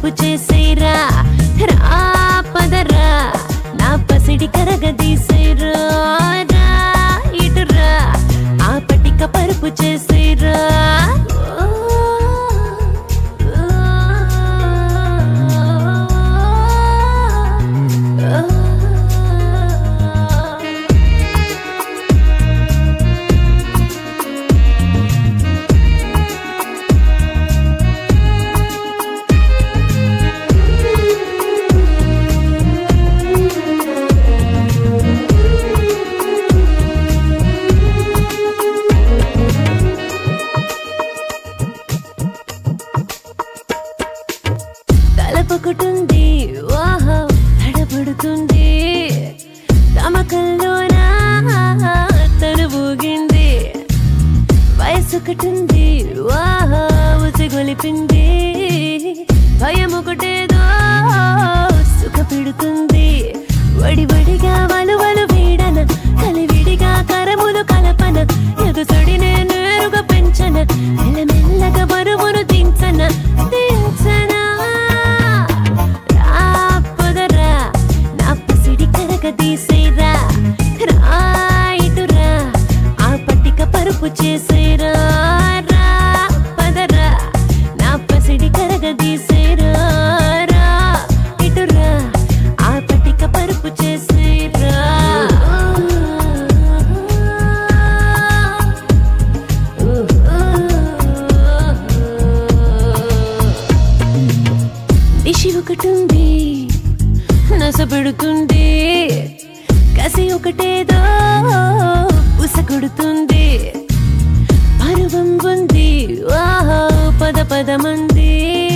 పరుపు చేసేరా రా పదరా నా పసిడి కరగదీసేరా రా ఇటురా ఆ పటిక పరుపు చేసేరా తలపొకుటుంది వాహో తడబడుతుంది తమకల్లోనా తను ఊగింది వయసొకటుంది వాహో ఉసిగొలిపింది భయమొకటేదో సుఖ పెడుతుంది వడివడిగా వలువలు వీడన కలివిడిగా కరములు కలపన ఎదుసడినే నేరుగా పెంచన మెల్లమెల్లగా బరువును దించన దించనా తీసేరా రా ఇటురా ఆ పట్టిక పరుపు చేసేరా రా పదరా నా పసిడి కరగదీసేరా రా ఇటురా ఆ పట్టిక పరుపు చేసేరా దిశి ఒకటుంది నస పెడుతుంది కసి ఒకటేదో ఉసకొడుతుంది పరువం ఉంది వాహో పద పదమంది